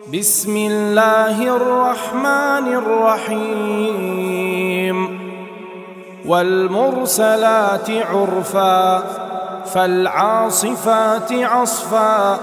بسم الله الرحمن الرحيم والمرسلات عرفا فالعاصفات عصفا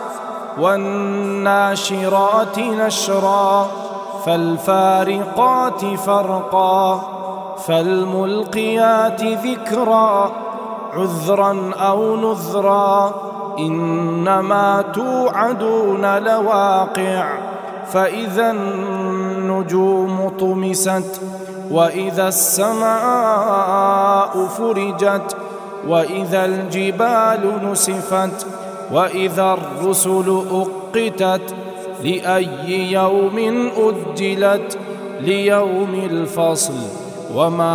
والناشرات نشرا فالفارقات فرقا فالملقيات ذكرا عذرا أو نذرا إنما توعدون لواقع فإذا النجوم طمست وإذا السماء فرجت وإذا الجبال نسفت وإذا الرسل أقتت لأي يوم أجلت ليوم الفصل وما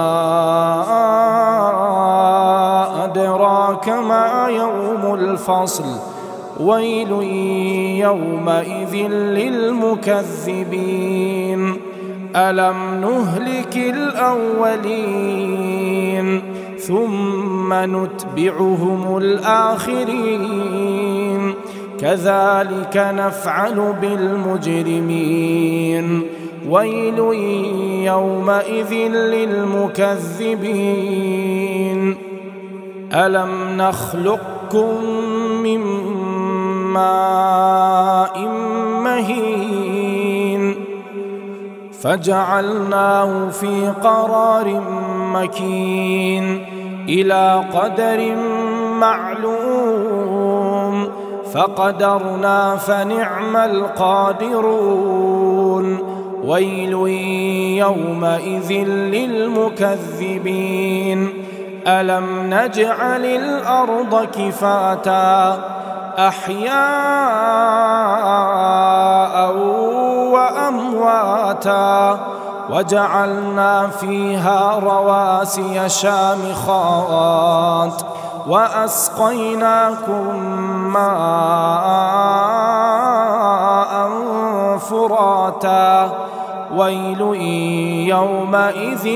أدراك ما يوم الفصل ويل يومئذ للمكذبين ألم نهلك الأولين ثم نتبعهم الآخرين كذلك نفعل بالمجرمين ويل يومئذ للمكذبين ألم نخلقكم من ماء مهين فجعلناه في قرار مكين إلى قدر معلوم فقدرنا فنعم القادرون ويل يومئذ للمكذبين ألم نجعل الأرض كفاتا أحياء وأمواتا وجعلنا فيها رواسي شامخات وأسقيناكم ماء فراتا ويل يومئذ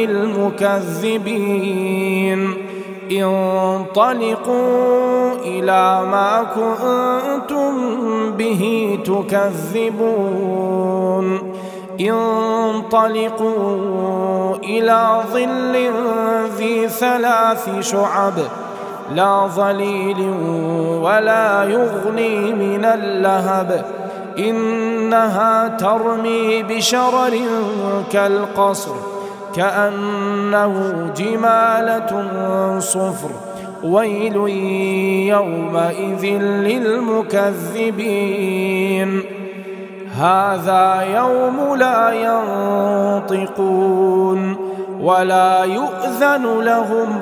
للمكذبين انطلقوا إلى ما كنتم به تكذبون انطلقوا إلى ظل ذي 3 شعب لا ظليل ولا يغني من اللهب إنها ترمي بشرر كالقصر كأنه جمالة صفر ويل يومئذ للمكذبين هذا يوم لا ينطقون ولا يؤذن لهم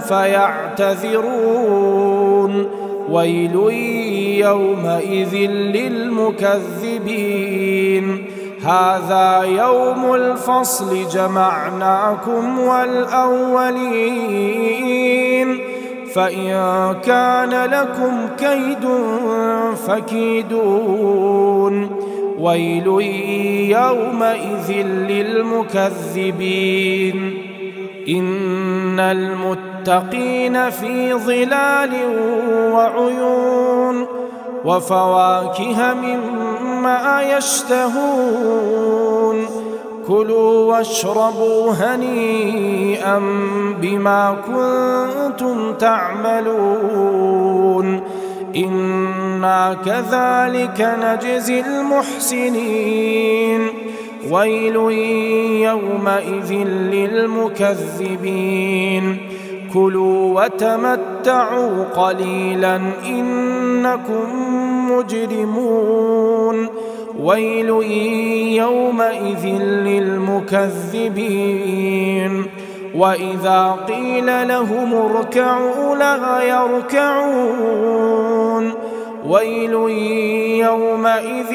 فيعتذرون ويل يومئذ للمكذبين هذا يوم الفصل جمعناكم والأولين فإن كان لكم كيد فكيدون ويل يومئذ للمكذبين إن المتقين في ظلال وعيون وفواكه مما يشتهون كلوا واشربوا هنيئا بما كنتم تعملون إنا كذلك نجزي المحسنين ويل يومئذ للمكذبين كلوا وتمتعوا قليلا إنكم مجرمون ويل يومئذ للمكذبين وإذا قيل لهم اركعوا لا يركعون ويل يومئذ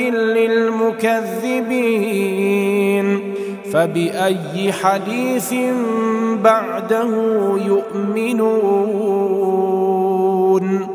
للمكذبين فبأي حديث بعده يؤمنون